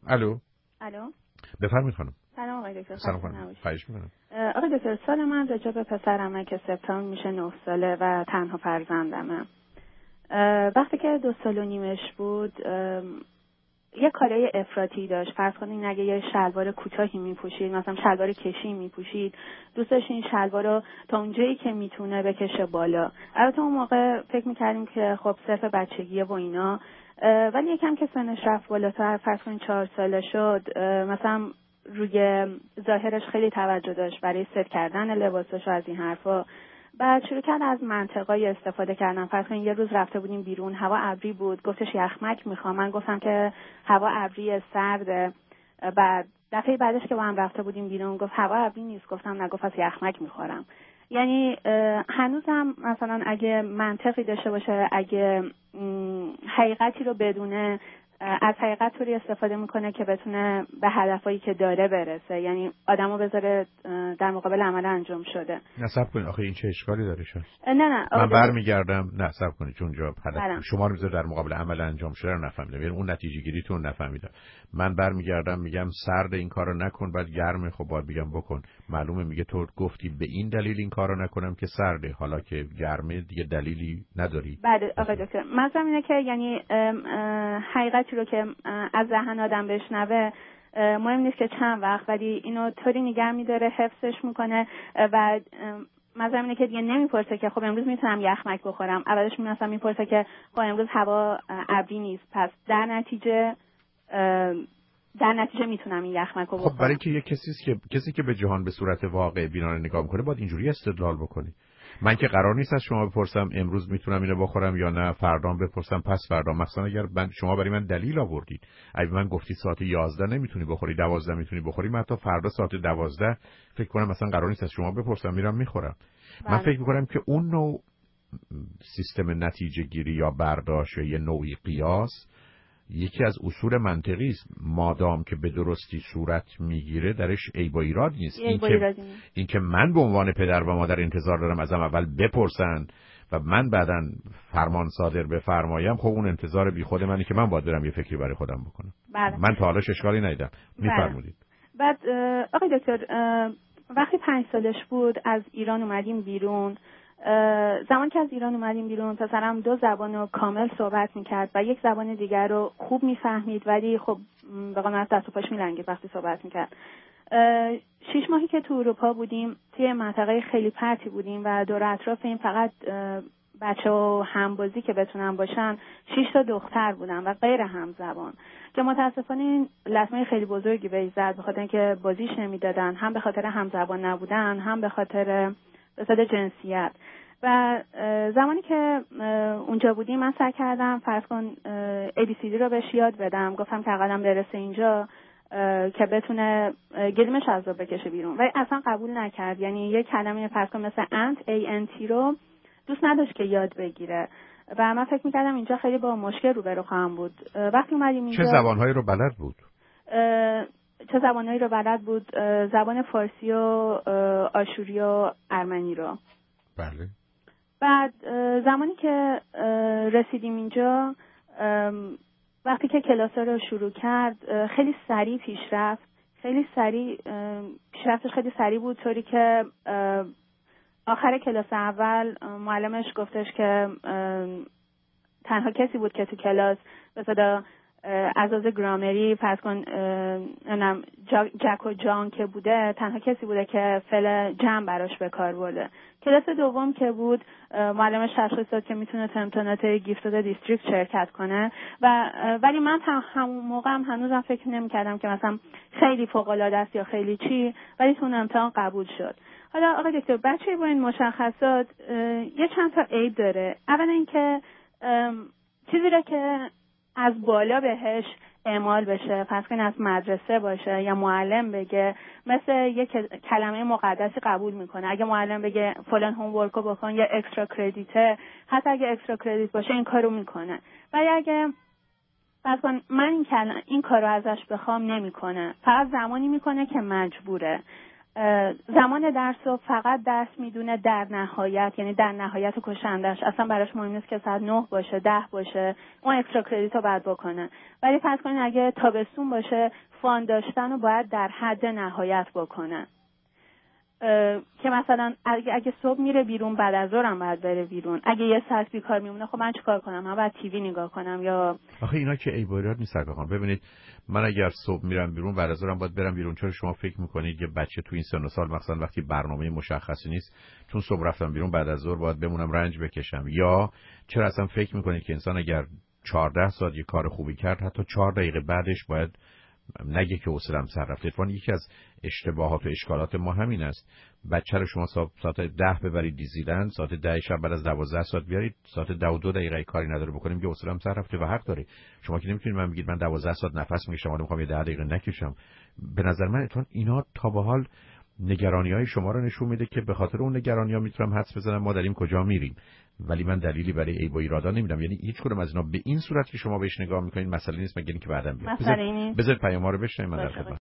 الو. بفرمایید خانم. سلام آقای دکتر. سلام خانم. خواهش می‌کنم. آقای دکتر، سال من راجع به پسرمه که سپتامبر میشه 9 ساله و تنها فرزندمه. وقتی که 2 سال و نیمش بود یه کارای افراطی داشت. فرض کنین اگه یه شلوار کوتاهی میپوشید، مثلا شلوار کشی میپوشید، دوست داشت این شلوار رو تا اونجایی که میتونه بکشه بالا. البته اون موقع فکر میکردیم که خب صرف بچگیه و اینا، ولی یکم که سنش رفت بالاتر، فرض کنین 4 ساله شد، مثلا روی ظاهرش خیلی توجه داشت برای ست کردن لباسش و از این حرفا. بعد شروع کرد از منطقای استفاده کردن. فرض کنین یه روز رفته بودیم بیرون، هوا ابری بود، گفتش یخمک میخوام. من گفتم که هوا ابری سرده. بعد دفعه بعدش که با هم رفته بودیم بیرون گفت هوا ابری نیست. گفتم نه، گفت از یخمک میخورم. یعنی هنوزم مثلا اگه منطقی داشته باشه، اگه حقیقتی رو بدونه، از حقیقت طوری استفاده میکنه که بتونه به هدفایی که داره برسه. یعنی آدمو بذاره در مقابل عمل انجام شده. نصب کنید آخه این چه اشکالی داره شد؟ نه من برمیگردم. نصب کنید چون جواب بله. شما رو میذاره در مقابل عمل انجام شده رو نفهمیدم، یعنی اون نتیجه گیریتون نفهمیدم. من برمیگردم میگم سرد این کارو نکن، بعد گرمه، خب باید بگم بکن. معلومه میگه تو گفتی به این دلیل این کارو نکنم که سرده، حالا که گرمه دیگه دلیلی نداری. بله آقای دکتر، منظورم اینه که یعنی حقیقتی رو که از ذهن آدم بشنوه مهم نیست که چند وقت، ولی اینو طوری نگه میداره، حفظش میکنه و منظورم اینه که دیگه نمیپرسه که خب امروز میتونم یخمک بخورم. اولش مثلا میپرسه که خب امروز هوا ابری نیست، پس در نتیجه میتونم این یخمک رو بخورم. خب برای که یه کسی که به جهان به صورت واقع بینانه نگاه میکنه باید اینجوری استدلال بکنی. من که قرار نیست از شما بپرسم امروز میتونم اینو بخورم یا نه، فردام بپرسم پس فردا. مثلا اگر شما برای من دلیل آوردید، اگه من گفتی ساعت 11 نمیتونی بخوری، 12 میتونی بخوری، من تا فردا ساعت 12 فکر کنم مثلا قرار نیست از شما بپرسم، میرم میخورم. من فکر میکنم که اون نوع سیستم نتیجه گیری یا برداشت یا یه نوعی قیاس یکی از اصول منطقی است. مادام که به درستی صورت میگیره درش عیب و ایراد نیست. این که من به عنوان پدر و مادر انتظار دارم ازم اول بپرسن و من بعداً فرمان صادر بفرمایم، خب اون انتظار بی خود منی که من باید برم یه فکری برای خودم بکنم. بله. من تا حالا اشکالی ندیدم. میفرمودید. بعد آقای دکتر، وقتی 5 سالش بود از ایران اومدیم بیرون. زمان که از ایران اومدیم بیرون پسرم 2 زبان رو کامل صحبت میکرد و یک زبان دیگر رو خوب میفهمید، ولی خب به قول از دست و پاش میلنگید وقتی صحبت میکرد. 6 ماهی که تو اروپا بودیم توی منطقه خیلی پرتی بودیم و دور اطراف این فقط بچه و همبازی که بتونن باشن 6 تا دختر بودن و غیر همزبان، که متاسفانه این لطمه خیلی بزرگی بهش زد، به خاطر اینکه بازیش نمیدادن، هم به خاطر همزبان نبودن، هم به خاطر جنسیت. و زمانی که اونجا بودیم من سعی کردم فرض کن ABCD رو بهش یاد بدم. گفتم که قدم برسه اینجا که بتونه گلیمش از رو بکشه بیرون، ولی اصلا قبول نکرد. یعنی یک کلمه فرض کن مثل ANT رو دوست نداشت که یاد بگیره و من فکر میکردم اینجا خیلی با مشکل روبرو خواهم بود. وقتی اومدیم اینجا چه زبانهایی رو بلد بود؟ زبان فارسی و آشوری و ارمنی رو. بله. بعد زمانی که رسیدیم اینجا، وقتی که کلاس‌ها رو شروع کرد خیلی سریع پیشرفتش خیلی سریع بود، طوری که آخر کلاس اول معلمش گفتش که تنها کسی بود که تو کلاس به صدا اساس گرامری فرض کن جک و جان که بوده، تنها کسی بوده که فعل جمع براش به کار برده. کلاس دوم که بود معلمش تشخیص داد که میتونه تو امتحانات گیفت داده دیستریکت شرکت کنه ولی من همون موقع هنوزم فکر نمی‌کردم که مثلا خیلی فوق‌العاده است یا خیلی چی، ولی تو امتحان قبول شد. حالا آقای دکتر، بچه با این مشخصات یه چند تا عیب داره. اولا اینکه چیزی را که از بالا بهش اعمال بشه، پس که از مدرسه باشه یا معلم بگه، مثل یک کلمه مقدسی قبول میکنه. اگه معلم بگه فلان هومورکو بکن یا اکسترا کردیته، حتی اگه اکسترا کردیت باشه این کارو میکنه. ولی اگه پس من این کارو ازش بخوام نمیکنه، فقط زمانی میکنه که مجبوره. زمان درس رو فقط درس میدونه در نهایت، یعنی در نهایت کشندش، اصلا براش مهم نیست که ساعت 9 باشه 10 باشه، اون اکسترا کردیت رو باید بکنه. ولی فرض کنین اگه تابستون باشه فان داشتن رو باید در حد نهایت بکنه، که مثلا اگه صبح میره بیرون بعد از ظهر هم باید بره بیرون. اگه یه ساعت بیکار میمونه خب من چیکار کنم؟ من باید تیوی نگاه کنم یا آخه اینا که ایبوریات نیست آقا. ببینید من اگر صبح میرم بیرون بعد از ظهرم باید برم بیرون. چرا شما فکر میکنید یه بچه تو این سن و سال مثلا وقتی برنامه مشخصی نیست چون صبح رفتم بیرون بعد از ظهر باید بمونم رنج بکشم؟ یا چرا اصلا فکر میکنید که انسان اگر 14 ساعت یه کار خوبی کرد حتی 4 دقیقه بعدش باید نگه که حوصله‌ام سر رفته؟ اتفاقاً یکی از اشتباهات و اشکالات ما همین است. بچه رو شما ساعت 10 ببرید دیزیلند، ساعت 10 شب بعد از 12 ساعت بیارید، ساعت 12 دقیقه کاری نداره بکنیم که حوصله‌ام سر رفته و حق داره. شما که نمیتونید من بگید من 12 ساعت نفس میکشم ولی میخوام یه 10 دقیقه نکشم. به نظر من اینا تا به حال نگرانی‌های شما رو نشون میده که به خاطر اون نگرانی‌ها میتونم حدس بزنم ما داریم کجا میریم، ولی من دلیلی برای عیب و ایرادا نمیدم. یعنی هیچ کدوم از اینا به این صورت که شما بهش نگاه میکنید مسئله نیست، مگر اینکه بعدم بیاد. بذار پیام‌ها رو بشنویم من در خدمت.